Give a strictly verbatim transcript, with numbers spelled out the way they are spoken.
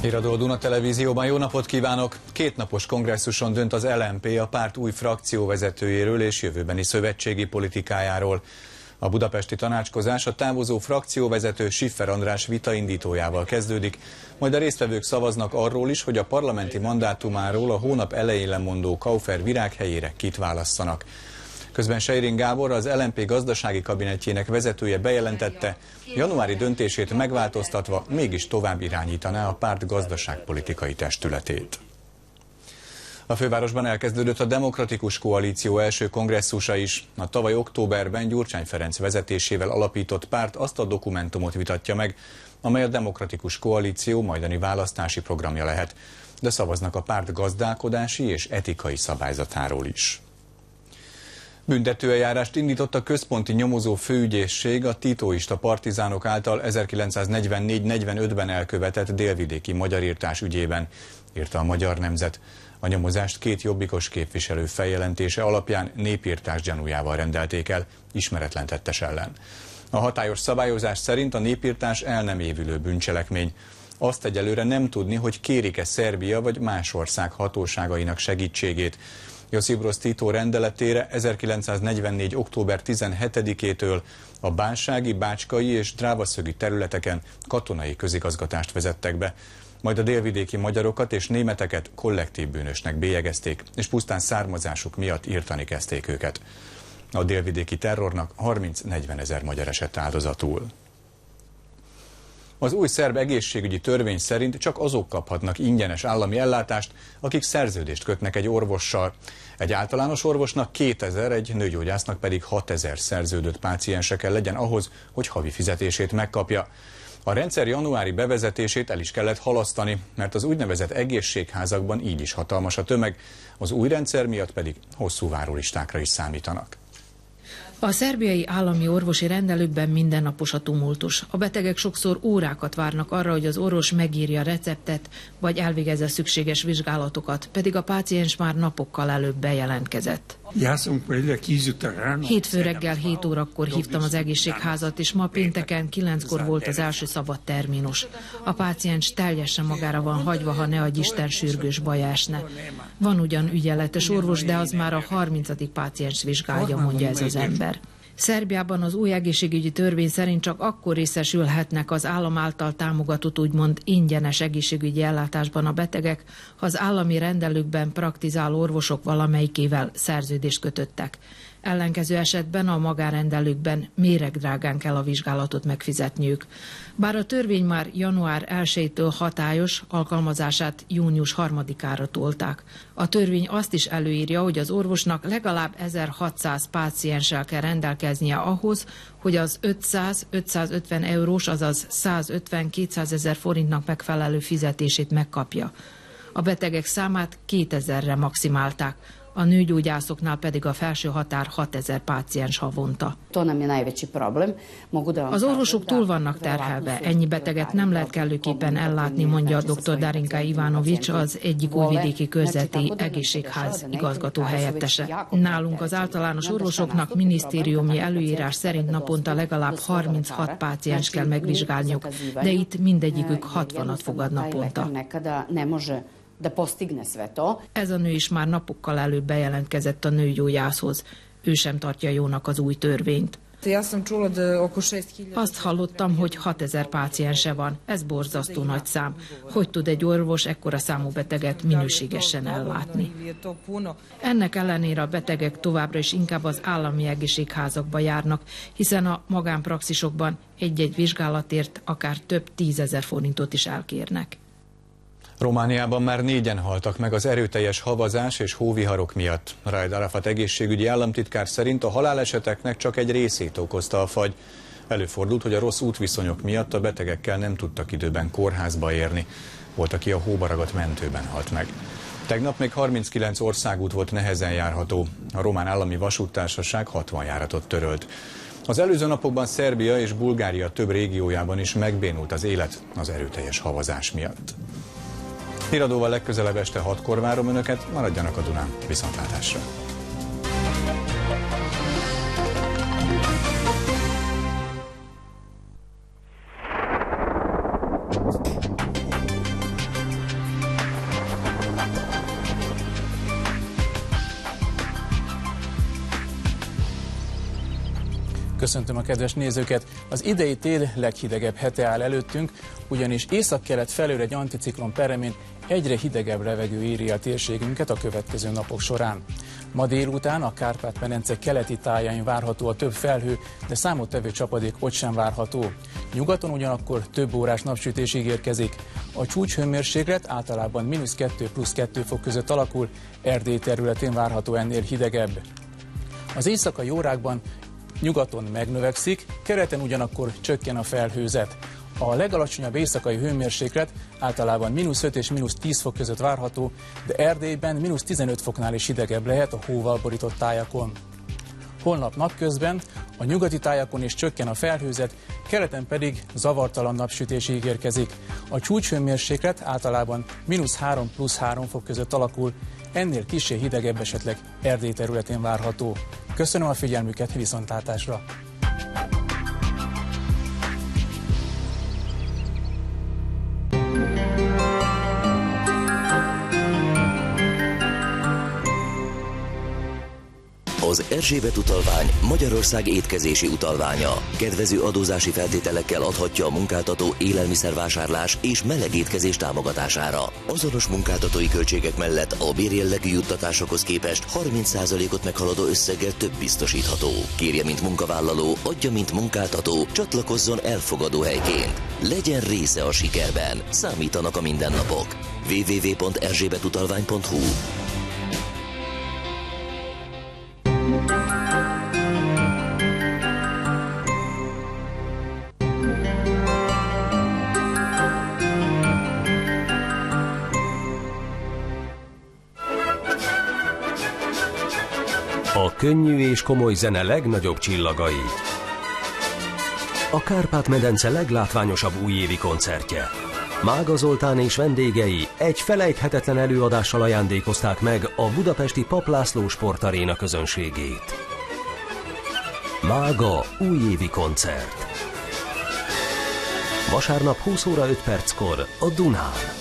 Híradó a Duna Televízióban, jó napot kívánok! Kétnapos kongresszuson dönt az el em pé a párt új frakcióvezetőjéről és jövőbeni szövetségi politikájáról. A budapesti tanácskozás a távozó frakcióvezető Schiffer András vitaindítójával kezdődik, majd a résztvevők szavaznak arról is, hogy a parlamenti mandátumáról a hónap elején lemondó Kaufer Virág helyére kit válasszanak. Közben Seiring Gábor, az el em pé gazdasági kabinetjének vezetője bejelentette, januári döntését megváltoztatva mégis tovább irányítaná a párt gazdaságpolitikai testületét. A fővárosban elkezdődött a Demokratikus Koalíció első kongresszusa is. A tavaly októberben Gyurcsány Ferenc vezetésével alapított párt azt a dokumentumot vitatja meg, amely a Demokratikus Koalíció majdani választási programja lehet, de szavaznak a párt gazdálkodási és etikai szabályzatáról is. Büntetőeljárást indított a központi nyomozó főügyészség a titoista partizánok által ezerkilencszáznegyvennégy negyvenötben elkövetett délvidéki magyarirtás ügyében, írta a Magyar Nemzet. A nyomozást két jobbikos képviselő feljelentése alapján népirtás gyanújával rendelték el, ismeretlen tettes ellen. A hatályos szabályozás szerint a népirtás el nem évülő bűncselekmény. Azt egyelőre nem tudni, hogy kérik-e Szerbia vagy más ország hatóságainak segítségét. Josip Broz Tito rendeletére ezerkilencszáznegyvennégy október tizenhetedikétől a bánsági, bácskai és drávaszögi területeken katonai közigazgatást vezettek be. Majd a délvidéki magyarokat és németeket kollektív bűnösnek bélyegezték, és pusztán származásuk miatt írtani kezdték őket. A délvidéki terrornak harminc-negyven ezer magyar esett áldozatul. Az új szerb egészségügyi törvény szerint csak azok kaphatnak ingyenes állami ellátást, akik szerződést kötnek egy orvossal. Egy általános orvosnak kétezer, egy nőgyógyásznak pedig hatezer szerződött páciense kell legyen ahhoz, hogy havi fizetését megkapja. A rendszer januári bevezetését el is kellett halasztani, mert az úgynevezett egészségházakban így is hatalmas a tömeg, az új rendszer miatt pedig hosszú várólistákra is számítanak. A szerbiai állami orvosi rendelőkben mindennapos a tumultus. A betegek sokszor órákat várnak arra, hogy az orvos megírja a receptet, vagy elvégezze szükséges vizsgálatokat, pedig a páciens már napokkal előbb bejelentkezett. Hétfő reggel hét órakor hívtam az egészségházat, és ma pénteken kilenckor volt az első szabad terminus. A páciens teljesen magára van hagyva, ha ne adj Isten sürgős baj esne. Van ugyan ügyeletes orvos, de az már a harmincadik páciens vizsgálja, mondja ez az ember. Szerbiában az új egészségügyi törvény szerint csak akkor részesülhetnek az állam által támogatott úgymond ingyenes egészségügyi ellátásban a betegek, ha az állami rendelőkben praktizáló orvosok valamelyikével szerződést kötöttek. Ellenkező esetben a magánrendelőkben méregdrágán kell a vizsgálatot megfizetniük. Bár a törvény már január elsejétől hatályos, alkalmazását június harmadikára tolták. A törvény azt is előírja, hogy az orvosnak legalább ezerhatszáz pácienssel kell rendelkeznie ahhoz, hogy az ötszáz-ötszázötven eurós, azaz százötven-kétszázezer forintnak megfelelő fizetését megkapja. A betegek számát kétezerre maximálták. A nőgyógyászoknál pedig a felső határ hatezer páciens havonta. Az orvosok túl vannak terhelve, ennyi beteget nem lehet kellőképpen ellátni, mondja dr. Darinka Ivanovics, az egyik újvidéki körzeti egészségház igazgató helyettese. Nálunk az általános orvosoknak minisztériumi előírás szerint naponta legalább harminchat páciens kell megvizsgálniuk, de itt mindegyikük hatvanat fogad naponta. Da postigne sve to. Ez a nő is már napokkal előbb bejelentkezett a nőgyógyászhoz. Ő sem tartja jónak az új törvényt. Azt hallottam, hogy hatezer páciense van. Ez borzasztó nagy szám. Hogy tud egy orvos ekkora számú beteget minőségesen ellátni? Ennek ellenére a betegek továbbra is inkább az állami egészségházakba járnak, hiszen a magánpraxisokban egy-egy vizsgálatért akár több tízezer forintot is elkérnek. Romániában már négyen haltak meg az erőteljes havazás és hóviharok miatt. Raed Arafat egészségügyi államtitkár szerint a haláleseteknek csak egy részét okozta a fagy. Előfordult, hogy a rossz útviszonyok miatt a betegekkel nem tudtak időben kórházba érni. Volt, aki a hóba ragadt mentőben halt meg. Tegnap még harminckilenc országút volt nehezen járható. A Román Állami Vasúttársaság hatvan járatot törölt. Az előző napokban Szerbia és Bulgária több régiójában is megbénult az élet az erőteljes havazás miatt. Híradóval legközelebb este hatkor várom Önöket, maradjanak a Dunán, viszontlátásra! Köszöntöm a kedves nézőket! Az idei tél leghidegebb hete áll előttünk, ugyanis északkelet felől egy anticiklon peremén egyre hidegebb levegő éri a térségünket a következő napok során. Ma délután a Kárpát-medence keleti tájain várható a több felhő, de számottevő csapadék ott sem várható. Nyugaton ugyanakkor több órás napsütés ígérkezik. A csúcshőmérséklet általában mínusz kettő plusz kettő fok között alakul, Erdély területén várható ennél hidegebb. Az éjszakai órákban nyugaton megnövekszik, keleten ugyanakkor csökken a felhőzet. A legalacsonyabb éjszakai hőmérséklet általában mínusz öt és mínusz tíz fok között várható, de Erdélyben mínusz tizenöt foknál is hidegebb lehet a hóval borított tájakon. Holnap napközben a nyugati tájakon is csökken a felhőzet, keleten pedig zavartalan napsütés ígérkezik. A csúcshőmérséklet általában mínusz három plusz három fok között alakul, ennél kissé hidegebb esetleg Erdély területén várható. Köszönöm a figyelmüket, viszontlátásra! Az Erzsébet utalvány Magyarország étkezési utalványa. Kedvező adózási feltételekkel adhatja a munkáltató élelmiszervásárlás és melegétkezés támogatására. Azonos munkáltatói költségek mellett a bérjellegű juttatásokhoz képest harminc százalékot meghaladó összeggel több biztosítható. Kérje, mint munkavállaló, adja, mint munkáltató, csatlakozzon elfogadó helyként. Legyen része a sikerben. Számítanak a mindennapok. double-u double-u double-u pont erzsébetutalvány pont hu A könnyű és komoly zene legnagyobb csillagai. A Kárpát-medence leglátványosabb újévi koncertje. Mága Zoltán és vendégei egy felejthetetlen előadással ajándékozták meg a budapesti Papp László Sportaréna közönségét. Mága újévi koncert. Vasárnap húsz óra öt perckor a Dunán.